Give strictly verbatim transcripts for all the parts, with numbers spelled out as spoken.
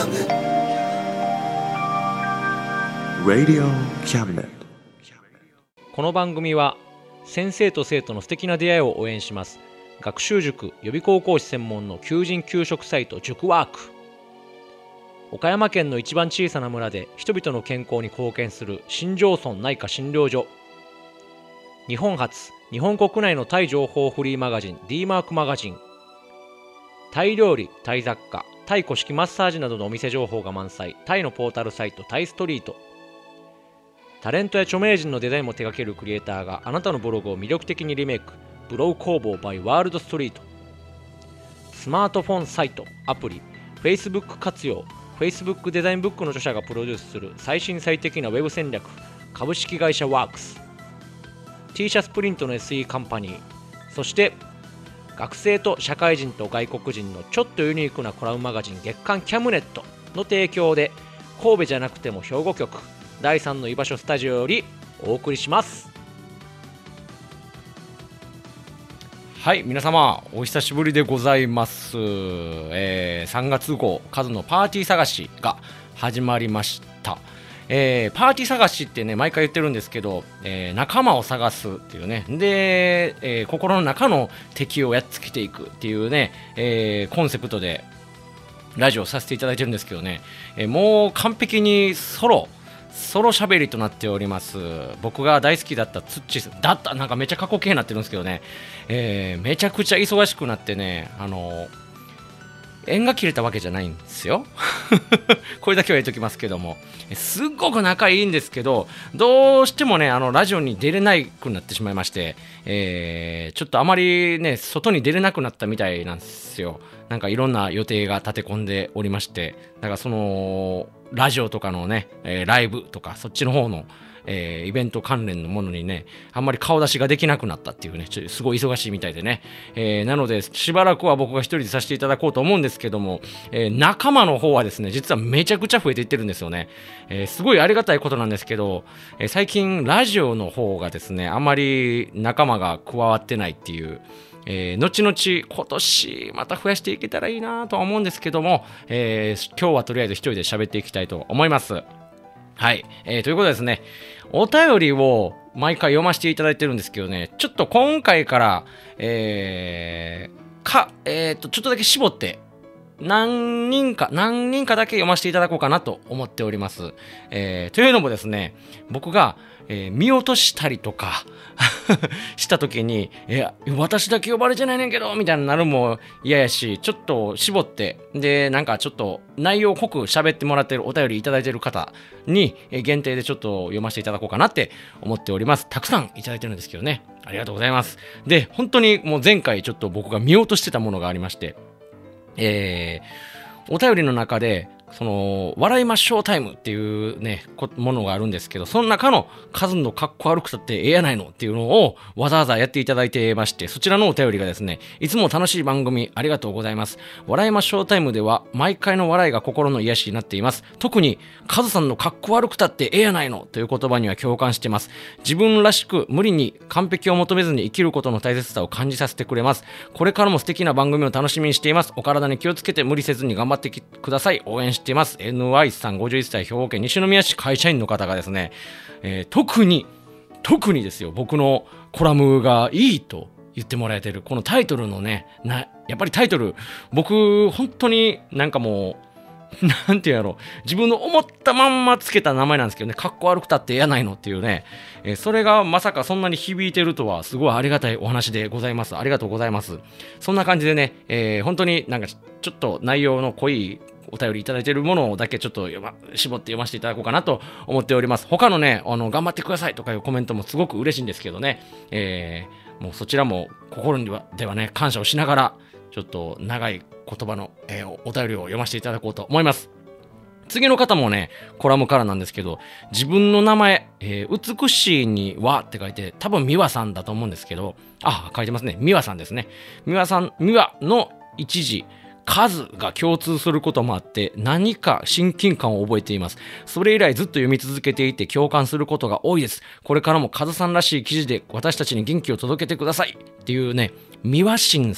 Cabinet Radio Cabinet。 この番組は先生と生徒の素敵な出会いを応援します学習塾予備高校師専門の求人・求職サイト塾ワーク。岡山県の一番小さな村で人々の健康に貢献する新庄村内科診療所。日本初日本国内のタイ情報フリーマガジン D マークマガジン。タイ料理、タイ雑貨、タイ古式マッサージなどのお店情報が満載タイのポータルサイトタイストリート。タレントや著名人のデザインも手掛けるクリエイターがあなたのブログを魅力的にリメイクブログ工房 by ワールドストリート。スマートフォンサイト、アプリ、Facebook 活用Facebook デザインブックの著者がプロデュースする最新最適なウェブ戦略株式会社ワークス。 T シャツプリントの エスイー カンパニー。そして学生と社会人と外国人のちょっとユニークなコラムマガジン月刊キャムネットの提供で神戸じゃなくても兵庫局だいさんの居場所スタジオよりお送りします。はい、皆様お久しぶりでございます、えー、さんがつ号カズのパーティー探しが始まりました、えー、パーティー探しってね毎回言ってるんですけど、えー、仲間を探すっていうねで、えー、心の中の敵をやっつけていくっていうね、えー、コンセプトでラジオさせていただいてるんですけどね、えー、もう完璧にソロソロ喋りとなっております。僕が大好きだったツッチーだったなんかめっちゃ過去形になってるんですけどね、えー、めちゃくちゃ忙しくなってねあの縁が切れたわけじゃないんですよこれだけは言っときますけどもすっごく仲いいんですけどどうしてもねあのラジオに出れなくなってしまいまして、えー、ちょっとあまりね外に出れなくなったみたいなんですよ。なんかいろんな予定が立て込んでおりましてだからそのラジオとかのね、えー、ライブとかそっちの方の、えー、イベント関連のものにねあんまり顔出しができなくなったっていうねちょすごい忙しいみたいでね、えー、なのでしばらくは僕が一人でさせていただこうと思うんですけども、えー、仲間の方はですね実はめちゃくちゃ増えていってるんですよね、えー、すごいありがたいことなんですけど、えー、最近ラジオの方がですねあんまり仲間が加わってないっていうえー、後々今年また増やしていけたらいいなとは思うんですけども、えー、今日はとりあえず一人で喋っていきたいと思います。はい、えー、ということでですねお便りを毎回読ませていただいてるんですけどねちょっと今回から、えー、か、えーと、ちょっとだけ絞って何人か何人かだけ読ませていただこうかなと思っております、えー、というのもですね僕が、えー、見落としたりとかした時にえ私だけ呼ばれてないねんけどみたいになるも嫌やしちょっと絞ってでなんかちょっと内容濃く喋ってもらってるお便りいただいてる方に限定でちょっと読ませていただこうかなって思っております。たくさんいただいてるんですけどねありがとうございます。で本当にもう前回ちょっと僕が見落としてたものがありましてえー、お便りの中でその笑いましょうタイムっていうねものがあるんですけどその中の数のかっこ悪くたってええやないのっていうのをわざわざやっていただいてましてそちらのお便りがですねいつも楽しい番組ありがとうございます。笑いましょうタイムでは毎回の笑いが心の癒しになっています。特にカズさんのかっこ悪くたってええやないのという言葉には共感してます。自分らしく無理に完璧を求めずに生きることの大切さを感じさせてくれます。これからも素敵な番組を楽しみにしています。お体に気をつけて無理せずに頑張ってください。応援しています。 エヌワイ さんごじゅういっさい兵庫県西宮市会社員の方がですね、えー、特に特にですよ僕のコラムがいいと言ってもらえてるこのタイトルのねなやっぱりタイトル僕本当になんかもうなんていうやろ自分の思ったまんまつけた名前なんですけどねかっこ悪くたってやないのっていうね、えー、それがまさかそんなに響いてるとはすごいありがたいお話でございます。ありがとうございます。そんな感じでね、えー、本当になんかちょっと内容の濃いお便りいただいているものだけちょっと読、ま、絞って読ませていただこうかなと思っております。他のねあの頑張ってくださいとかいうコメントもすごく嬉しいんですけどね、えー、もうそちらも心にはではね感謝をしながらちょっと長い言葉の、えー、お便りを読ませていただこうと思います。次の方もねコラムからなんですけど自分の名前、えー、美しいにはって書いて多分美和さんだと思うんですけどあ書いてますね美和さんですね。美和さん美和の一時数が共通することもあって何か親近感を覚えています。それ以来ずっと読み続けていて共感することが多いです。これからもカズさんらしい記事で私たちに元気を届けてくださいっていうね美和神さん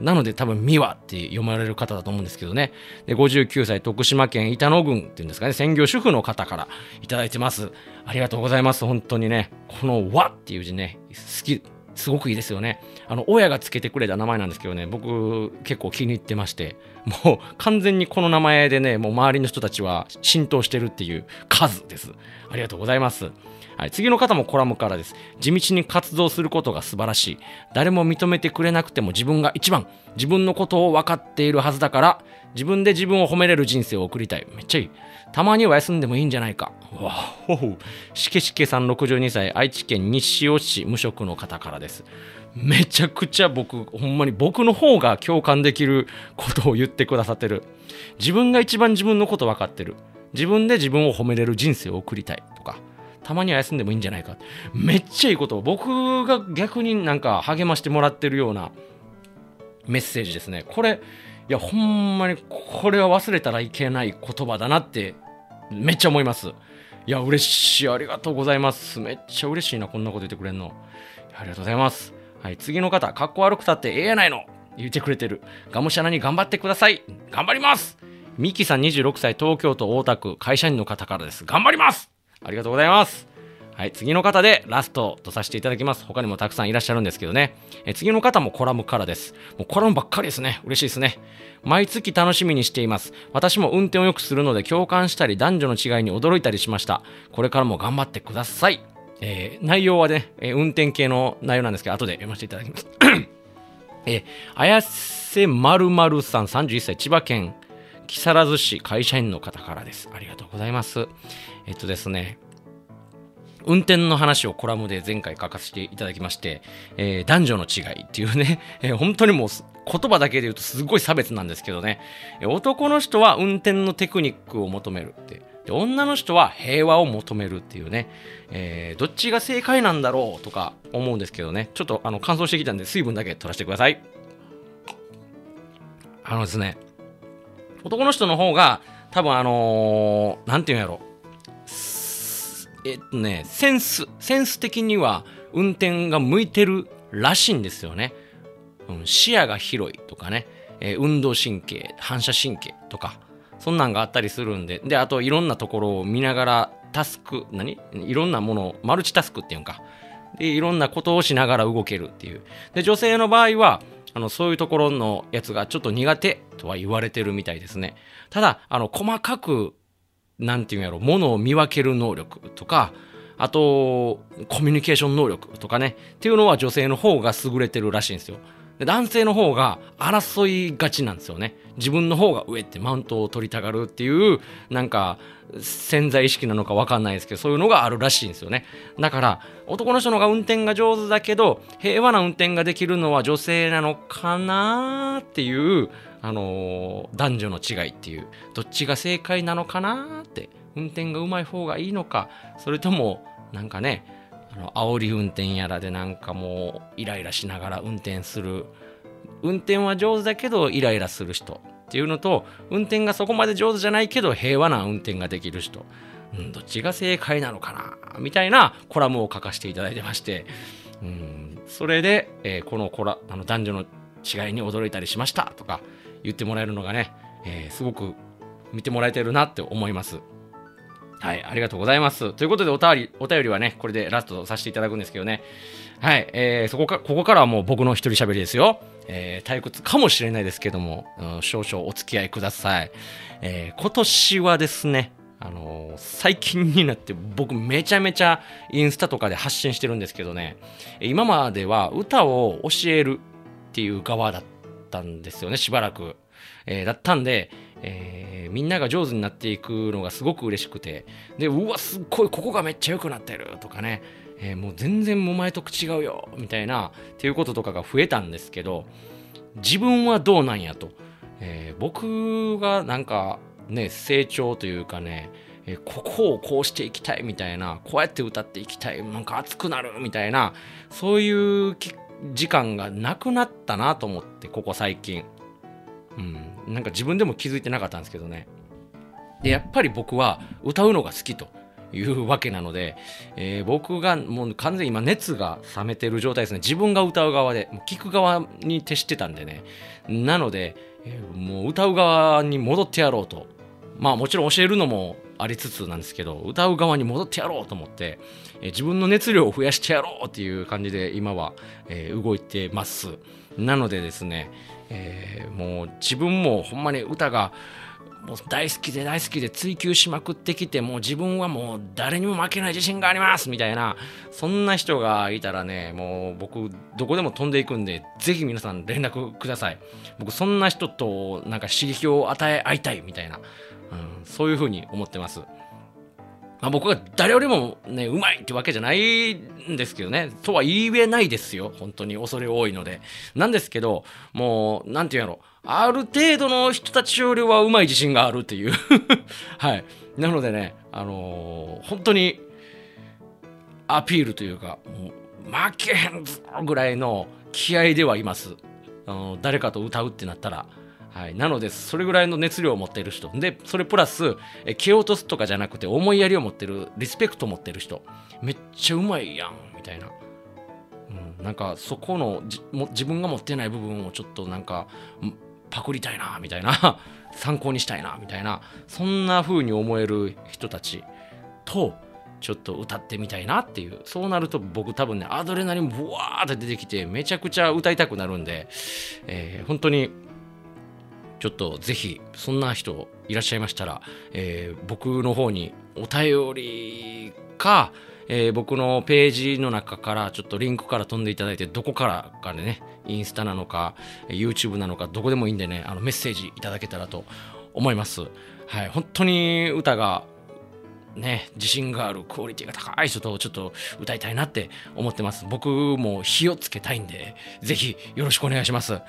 なので多分美和って読まれる方だと思うんですけどね。でごじゅうきゅうさい徳島県板野郡っていうんですかね、専業主婦の方からいただいてます。ありがとうございます。本当にね、この和っていう字ね、好き、すごくいいですよね。あの親がつけてくれた名前なんですけどね、僕結構気に入ってまして、もう完全にこの名前でね、もう周りの人たちは浸透してるっていう数です。ありがとうございます。はい、次の方もコラムからです。地道に活動することが素晴らしい。誰も認めてくれなくても自分が一番、自分のことを分かっているはずだから、自分で自分を褒めれる人生を送りたい。めっちゃいい。たまには休んでもいいんじゃないか。わほほ。しけしけさんろくじゅうにさい、愛知県西尾市無職の方からです。めちゃくちゃ僕、ほんまに僕の方が共感できることを言ってくださってる。自分が一番自分のこと分かってる。自分で自分を褒めれる人生を送りたいとか。たまには休んでもいいんじゃないか。めっちゃいいことを僕が逆になんか励ましてもらってるようなメッセージですね。これ、いやほんまにこれは忘れたらいけない言葉だなってめっちゃ思います。いや嬉しい、ありがとうございます。めっちゃ嬉しいな、こんなこと言ってくれんの。ありがとうございます。はい、次の方、かっこ悪くたってええやないの言ってくれてる。がむしゃらに頑張ってください。頑張ります。ミキさんにじゅうろくさい、東京都大田区会社員の方からです。頑張ります。ありがとうございます。はい、次の方でラストとさせていただきます。他にもたくさんいらっしゃるんですけどね。え次の方もコラムからです。もうコラムばっかりですね。嬉しいですね。毎月楽しみにしています。私も運転をよくするので共感したり男女の違いに驚いたりしました。これからも頑張ってください。えー、内容はね、えー、運転系の内容なんですけど、後で読ませていただきます。えー、綾瀬まるまるさん、さんじゅういっさい、千葉県木更津市会社員の方からです。ありがとうございます。えっとですね、運転の話をコラムで前回書かせていただきまして、えー、男女の違いっていうね、えー、本当にもう言葉だけで言うとすごい差別なんですけどね、えー、男の人は運転のテクニックを求めるって、で女の人は平和を求めるっていうね、えー、どっちが正解なんだろうとか思うんですけどね、ちょっとあの乾燥してきたんで水分だけ取らせてください。あのですね、男の人の方が多分あのー、なんていうんやろ、えっとね、センス、センス的には運転が向いてるらしいんですよね。うん、視野が広いとかね、えー、運動神経、反射神経とか、そんなんがあったりするんで、で、あといろんなところを見ながらタスク、何いろんなものを、マルチタスクっていうんか。で、いろんなことをしながら動けるっていう。で、女性の場合は、あの、そういうところのやつがちょっと苦手とは言われてるみたいですね。ただ、あの、細かく、なんていうんやろ、ものを見分ける能力とか、あとコミュニケーション能力とかねっていうのは女性の方が優れてるらしいんですよ。で男性の方が争いがちなんですよね。自分の方が上ってマウントを取りたがるっていうなんか潜在意識なのか分かんないですけど、そういうのがあるらしいんですよね。だから男の人の方が運転が上手だけど平和な運転ができるのは女性なのかなっていうあのー、男女の違いっていう、どっちが正解なのかなって、運転が上手い方がいいのか、それともなんかね、あの煽り運転やらでなんかもうイライラしながら運転する、運転は上手だけどイライラする人っていうのと、運転がそこまで上手じゃないけど平和な運転ができる人、うん、どっちが正解なのかなみたいなコラムを書かせていただいてまして、うん、それで、えー、このコラあの男女の違いに驚いたりしましたとか言ってもらえるのがね、えー、すごく見てもらえてるなって思います。はい、ありがとうございます。ということでおたわり、お便りはね、これでラストさせていただくんですけどね。はい、えー、そこか、ここからはもう僕の一人喋りですよ。えー、退屈かもしれないですけども、うん、少々お付き合いください。えー、今年はですね、あのー、最近になって僕めちゃめちゃインスタとかで発信してるんですけどね、今までは歌を教えるっていう側だったんですよね、しばらく。えー、だったんで、えー、みんなが上手になっていくのがすごく嬉しくて、でうわすっごいここがめっちゃ良くなってるとかね、えー、もう全然お前と違うよみたいなっていうこととかが増えたんですけど、自分はどうなんやと、えー、僕がなんかね成長というかね、えー、ここをこうしていきたいみたいな、こうやって歌っていきたい、なんか熱くなるみたいな、そういう時間がなくなったなと思って、ここ最近、うん、なんか自分でも気づいてなかったんですけどね。でやっぱり僕は歌うのが好きというわけなので、えー、僕がもう完全に今熱が冷めてる状態ですね。自分が歌う側で、もう聞く側に徹してたんでね。なので、えー、もう歌う側に戻ってやろうと。まあもちろん教えるのもありつつなんですけど、歌う側に戻ってやろうと思って、えー、自分の熱量を増やしてやろうっていう感じで今は、えー、動いてます。なのでですね、えー、もう自分もほんまに歌がもう大好きで大好きで追求しまくってきて、もう自分はもう誰にも負けない自信がありますみたいな、そんな人がいたらね、もう僕どこでも飛んでいくんで、ぜひ皆さん連絡ください。僕そんな人となんか刺激を与え合いたいみたいな、うん、そういう風に思ってます。まあ、僕が誰よりもねうまいってわけじゃないんですけどね、とは言えないですよ、本当に恐れ多いので。なんですけど、もうなんていうんやろ、ある程度の人たちよりはうまい自信があるっていうはい。なのでね、あのー、本当にアピールというか、もう負けへんぞぐらいの気合ではいます。あのー、誰かと歌うってなったら。はい、なのでそれぐらいの熱量を持っている人で、それプラスえ蹴落とすとかじゃなくて思いやりを持ってる、リスペクトを持ってる人、めっちゃうまいやんみたいな、うん、なんかそこのじも自分が持ってない部分をちょっとなんかパクりたいなみたいな参考にしたいなみたいな、そんな風に思える人たちとちょっと歌ってみたいなっていう。そうなると僕多分ねアドレナリンブワーって出てきてめちゃくちゃ歌いたくなるんで、えー、本当にちょっとぜひそんな人いらっしゃいましたら、えー、僕の方にお便りか、えー、僕のページの中からちょっとリンクから飛んでいただいて、どこからかでね、インスタなのか YouTube なのかどこでもいいんでね、あのメッセージいただけたらと思います。はい、本当に歌がね、自信があるクオリティが高い人とちょっと歌いたいなって思ってます。僕も火をつけたいんで、ぜひよろしくお願いします。はい、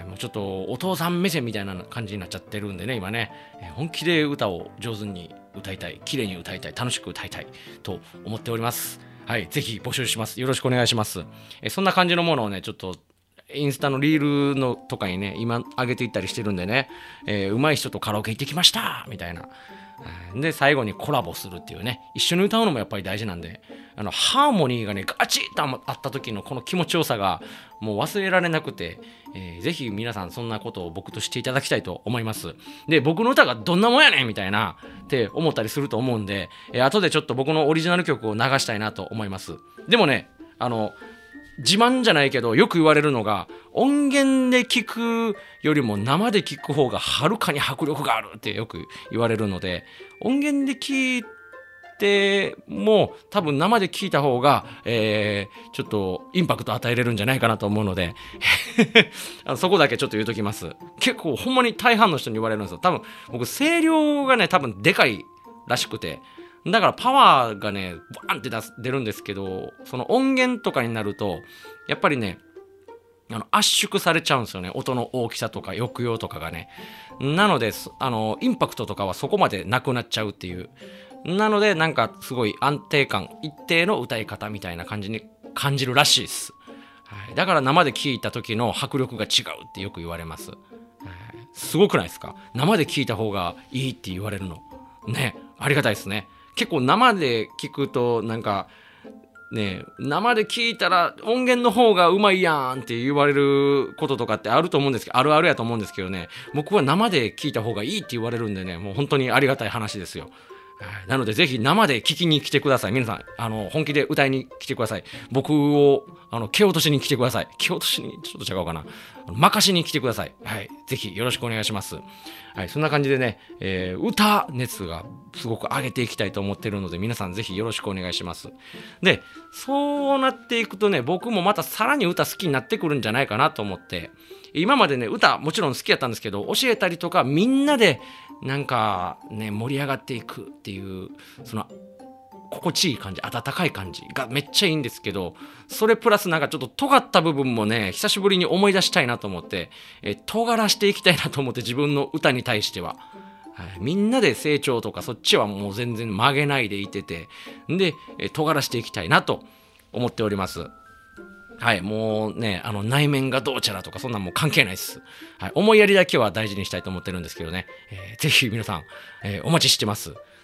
もうちょっとお父さん目線みたいな感じになっちゃってるんでね、今ね、本気で歌を上手に歌いたい、綺麗に歌いたい、楽しく歌いたいと思っております。はい、ぜひ募集します。よろしくお願いします。えそんな感じのものをね、ちょっとインスタのリールのとかにね、今上げていったりしてるんでね、えー、上手い人とカラオケ行ってきましたみたいな。で最後にコラボするっていうね、一緒に歌うのもやっぱり大事なんで、あのハーモニーがねガチッとあった時のこの気持ちよさがもう忘れられなくて、えー、ぜひ皆さんそんなことを僕としていただきたいと思います。で僕の歌がどんなもんやねんみたいなって思ったりすると思うんで、えー、後でちょっと僕のオリジナル曲を流したいなと思います。でもね、あの自慢じゃないけどよく言われるのが、音源で聞くよりも生で聞く方がはるかに迫力があるってよく言われるので、音源で聞いても多分生で聞いた方が、えー、ちょっとインパクト与えれるんじゃないかなと思うのであのそこだけちょっと言うときます。結構ほんまに大半の人に言われるんですよ。多分僕声量がね多分でかいらしくて、だからパワーがねバーンって 出, す出るんですけど、その音源とかになるとやっぱりねあの圧縮されちゃうんですよね、音の大きさとか抑揚とかがね。なのであのインパクトとかはそこまでなくなっちゃうっていう。なのでなんかすごい安定感、一定の歌い方みたいな感じに感じるらしいです、はい、だから生で聴いた時の迫力が違うってよく言われます、はい、すごくないですか？生で聴いた方がいいって言われるのね、ありがたいですね。結構生で聞くとなんかね、生で聞いたら音源の方がうまいやんって言われることとかってあると思うんですけど、あるあるやと思うんですけどね、僕は生で聞いた方がいいって言われるんでね、もう本当にありがたい話ですよ。なのでぜひ生で聞きに来てください。皆さんあの本気で歌いに来てください。僕をあの蹴落としに来てください。蹴落としにちょっと違うかな、任しに来てください。はい、ぜひよろしくお願いします。はい、そんな感じでね、えー、歌熱がすごく上げていきたいと思っているので、皆さんぜひよろしくお願いします。でそうなっていくとね、僕もまたさらに歌好きになってくるんじゃないかなと思って、今までね歌もちろん好きやったんですけど、教えたりとかみんなでなんかね盛り上がっていくっていうその心地いい感じ、温かい感じがめっちゃいいんですけど、それプラスなんかちょっと尖った部分もね久しぶりに思い出したいなと思って、え尖らしていきたいなと思って、自分の歌に対しては、はい、みんなで成長とかそっちはもう全然曲げないでいてて、でえ尖らしていきたいなと思っております。はい、もうね、あの内面がどうちゃらとかそんなんもう関係ないです。はい、思いやりだけは大事にしたいと思ってるんですけどね、えー、ぜひ皆さん、えー、お待ちしてます。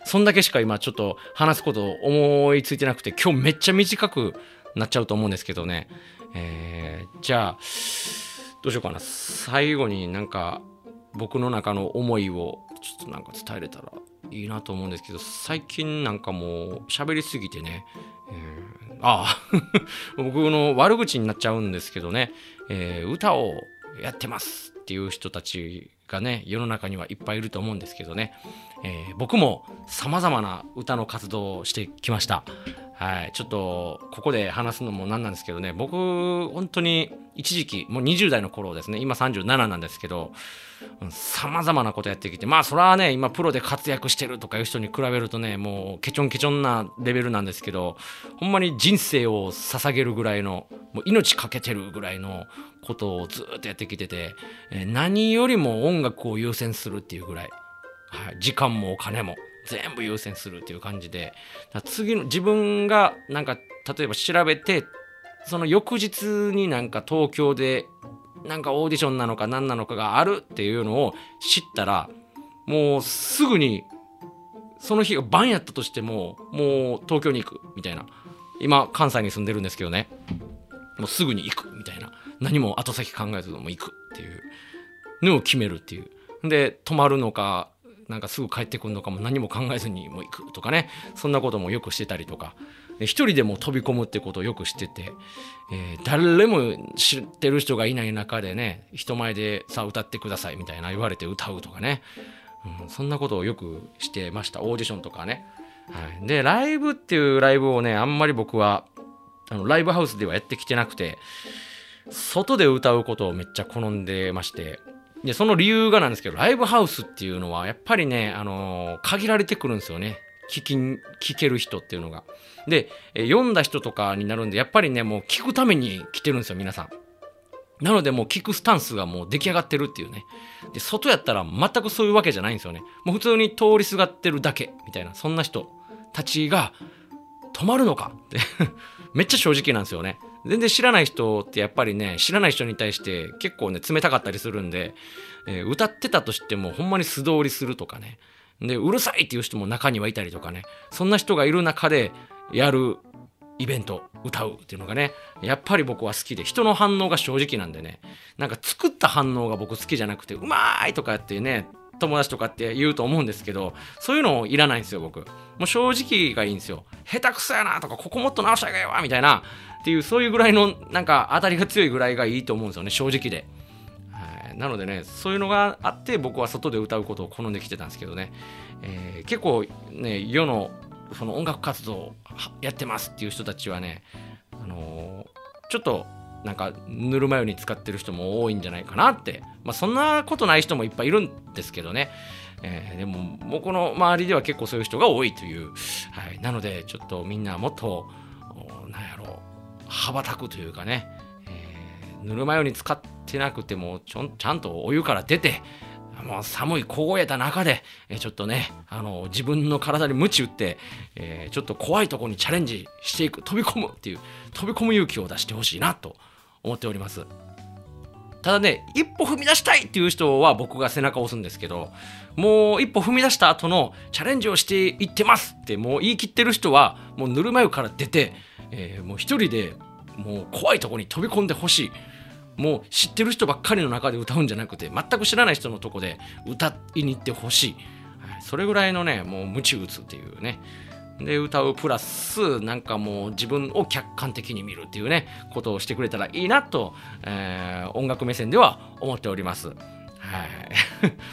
そんだけしか今ちょっと話すこと思いついてなくて、今日めっちゃ短くなっちゃうと思うんですけどね、えー、じゃあどうしようかな。最後になんか僕の中の思いをちょっとなんか伝えれたらいいなと思うんですけど、最近なんかもう喋りすぎてね、えー、ああ僕の悪口になっちゃうんですけどね、えー、歌をやってますっていう人たちがね世の中にはいっぱいいると思うんですけどね、えー、僕も様々な歌の活動をしてきました。はい、ちょっとここで話すのもなんなんですけどね、僕本当に一時期もうにじゅう代の頃ですね、今さんじゅうなななんですけど、様々なことやってきて、まあそれはね今プロで活躍してるとかいう人に比べるとねもうケチョンケチョンなレベルなんですけど、ほんまに人生を捧げるぐらいの、もう命かけてるぐらいのことをずっとやってきてて、えー、何よりも音楽を優先するっていうぐらい、はい、時間もお金も全部優先するっていう感じで、次の自分がなんか例えば調べてその翌日になんか東京でなんかオーディションなのか何なのかがあるっていうのを知ったら、もうすぐにその日が晩やったとしてももう東京に行くみたいな、今関西に住んでるんですけどね、もうすぐに行くみたいな、何も後先考えずもう行くっていうのを決めるっていうで、泊まるのかなんかすぐ帰ってくるのかも何も考えずにもう行くとかね、そんなこともよくしてたりとか、一人でも飛び込むってことをよくしてて、えー、誰も知ってる人がいない中でね人前でさあ歌ってくださいみたいな言われて歌うとかね、うん、そんなことをよくしてました。オーディションとかね、はい、でライブっていうライブをねあんまり僕はあのライブハウスではやってきてなくて、外で歌うことをめっちゃ好んでまして、でその理由がなんですけど、ライブハウスっていうのはやっぱりね、あのー、限られてくるんですよね、聞き聞ける人っていうのが。で、え読んだ人とかになるんで、やっぱりねもう聞くために来てるんですよ皆さん。なのでもう聞くスタンスがもう出来上がってるっていうね。で外やったら全くそういうわけじゃないんですよね。もう普通に通りすがってるだけみたいな、そんな人たちが止まるのかってめっちゃ正直なんですよね。全然知らない人ってやっぱりね、知らない人に対して結構ね冷たかったりするんで、えー、歌ってたとしてもほんまに素通りするとかね、でうるさいっていう人も中にはいたりとかね、そんな人がいる中でやるイベント歌うっていうのがねやっぱり僕は好きで、人の反応が正直なんでね、なんか作った反応が僕好きじゃなくて、うまーいとかってね友達とかって言うと思うんですけど、そういうのいらないんですよ僕。もう正直がいいんですよ。下手くそやなとか、ここもっと直したらいいわみたいなっていう、そういうぐらいのなんか当たりが強いぐらいがいいと思うんですよね、正直で。はい、なのでねそういうのがあって僕は外で歌うことを好んできてたんですけどね、えー、結構ね世のその音楽活動をやってますっていう人たちはね、あのー、ちょっとなんかぬるま湯に使ってる人も多いんじゃないかなって、まあそんなことない人もいっぱいいるんですけどね、えー、でも僕の周りでは結構そういう人が多いという、はい、なのでちょっとみんなもっとなんやろう羽ばたくというかね、えー、ぬるま湯に使ってなくてもちょんちゃんとお湯から出て、もう寒い凍えた中で、えー、ちょっとねあの自分の体に鞭打って、えー、ちょっと怖いところにチャレンジしていく、飛び込むっていう飛び込む勇気を出してほしいなと思っております。ただね一歩踏み出したいっていう人は僕が背中を押すんですけど、もう一歩踏み出した後のチャレンジをしていってますってもう言い切ってる人はもうぬるま湯から出て、えー、もう一人でもう怖いところに飛び込んでほしい。もう知ってる人ばっかりの中で歌うんじゃなくて、全く知らない人のとこで歌いに行ってほしい、はい、それぐらいのねもう鞭打つっていうね、で歌うプラスなんかもう自分を客観的に見るっていうねことをしてくれたらいいなと、えー、音楽目線では思っております。はい、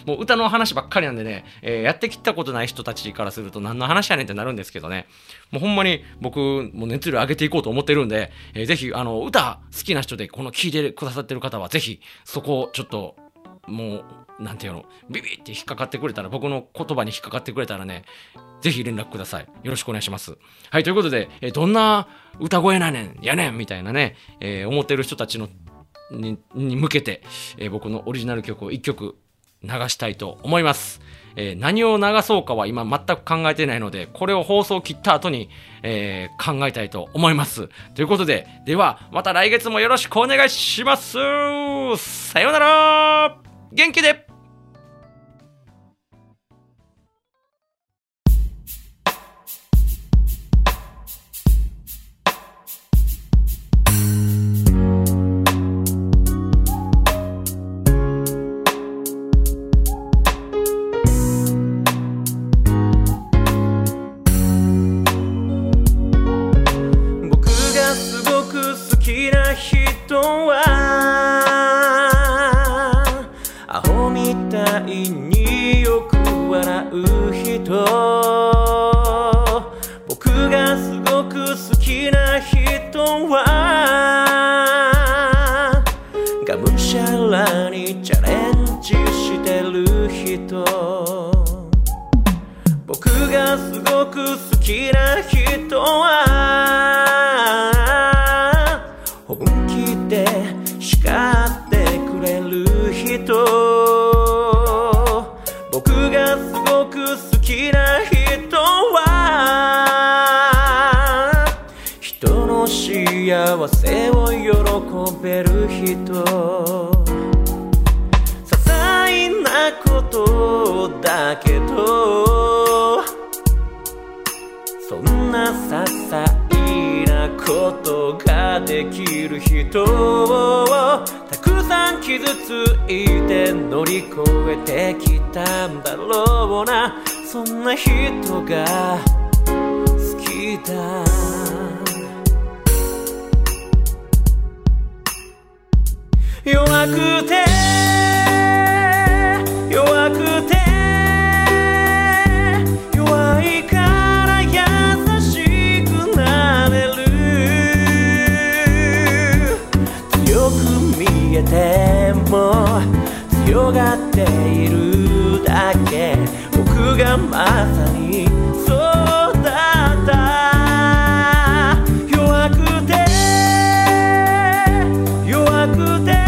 もう歌の話ばっかりなんでね、えー、やってきたことない人たちからすると何の話やねんってなるんですけどね、もうほんまに僕も熱量上げていこうと思ってるんで、えー、ぜひあの歌好きな人でこの聴いてくださってる方はぜひそこをちょっともうなんていうのビビって引っかかってくれたら、僕の言葉に引っかかってくれたらねぜひ連絡ください。よろしくお願いします。はい、ということで、えー、どんな歌声なねんやねんみたいなね、えー、思ってる人たちのに, に向けて、えー、僕のオリジナル曲をいっきょく流したいと思います。えー、何を流そうかは今全く考えていないので、これを放送切った後に、えー、考えたいと思います。ということで、ではまた来月もよろしくお願いします。さようなら、元気で。 う人、僕がすごく好きな人はがむしゃらにチャレンジしてる人、僕がすごく好きな人は本気で叱ってくれる人、僕がすごく好きな人は人の幸せを喜べる人、些細なことだけどそんな些細なことができる人をたくさん傷ついて乗り越えてきたんだろうな、そんな人が好きだ。弱くて弱くて弱いから優しくなれる、強く見えても強がっているだけ、僕がまさにそうだった。弱くて弱くて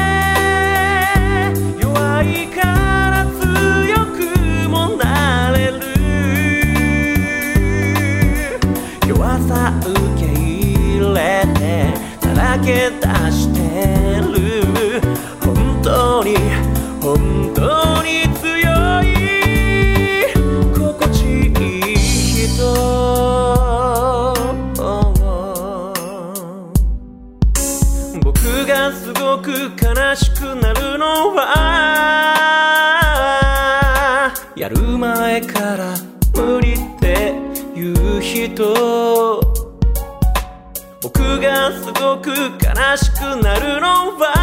弱いから強くもなれる、弱さ受け入れてさらけ出してる、本当に本当に強い心地いい人、僕がすごく悲しくなるのはやる前から無理って言う人、僕がすごく悲しくなるのは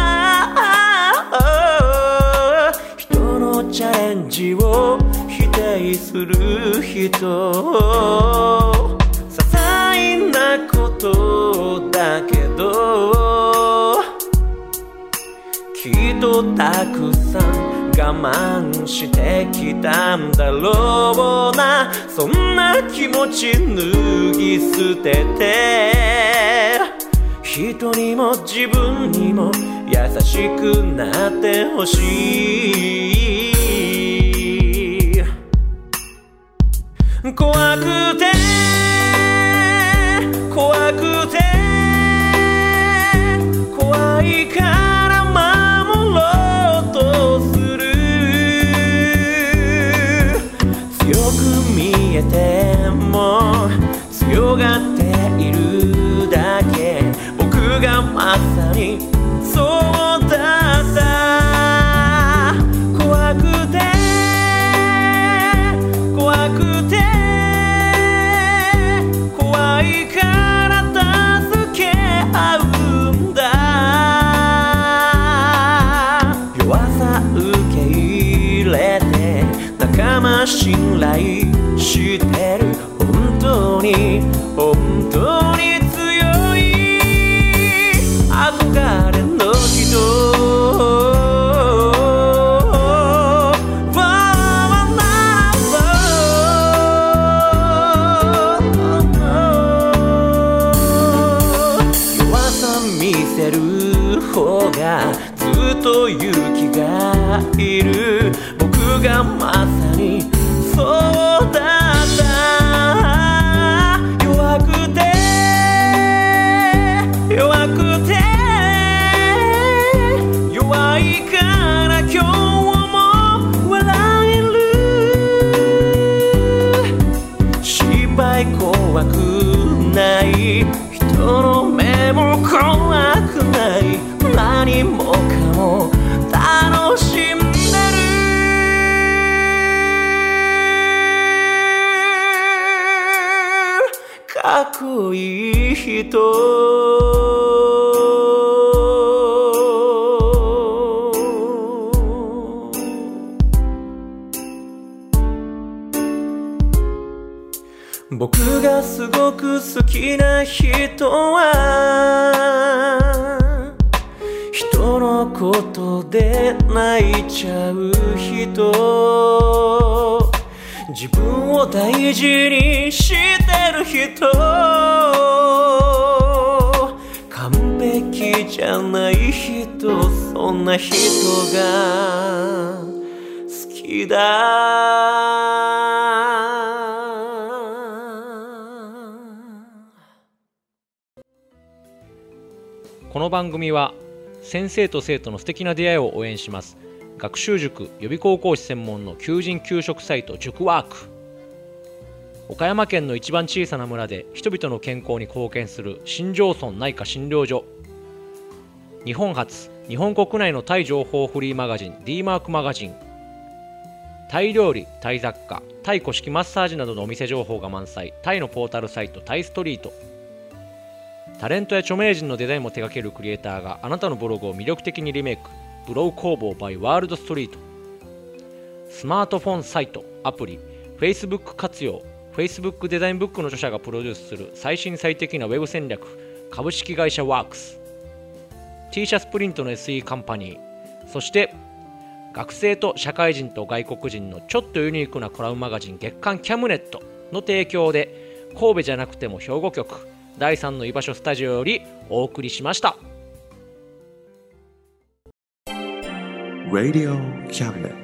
人のチャレンジを否定する人、些細なことだけどきっとたくさん我慢してきたんだろうな、そんな気持ち脱ぎ捨てて人にも自分にも優しくなってほしい。怖くて怖くて怖いから守ろうとする、強く見えても強がっているだけ、僕がまさにそうだった。怖くて怖くて怖いから助け合うんだ、弱さ受け入れて仲間信頼してる、本当に本当に強い憧れの人、弱さ見せる方がずっと勇気がいる、僕がまさにそうだった。弱くて弱くて弱いから今日も笑える、失敗怖くない人の目も怖くない、何もかも楽しんでる、かっこいい人。 僕がすごく好きな人は人のことで泣いちゃう人、自分を大事にしてる人、完璧じゃない人、そんな人が好きだ。 この番組は先生と生徒の素敵な出会いを応援します学習塾予備高校師専門の求人・求職サイト塾ワーク。岡山県の一番小さな村で人々の健康に貢献する新庄村内科診療所。日本初、日本国内のタイ情報フリーマガジン D マークマガジン。タイ料理、タイ雑貨、タイ古式マッサージなどのお店情報が満載、タイのポータルサイトタイストリート。タレントや著名人のデザインも手掛けるクリエイターがあなたのブログを魅力的にリメイク、ブログ工房 by ワールドストリート。スマートフォンサイト、アプリ、Facebook 活用、Facebook デザインブックの著者がプロデュースする最新最適なウェブ戦略、株式会社ワークス。T シャツプリントの エスイー カンパニー。そして学生と社会人と外国人のちょっとユニークなコラムマガジン月刊キャムネットの提供で、神戸じゃなくても兵庫局だいさんの居場所スタジオよりお送りしました。 Radio Cabinet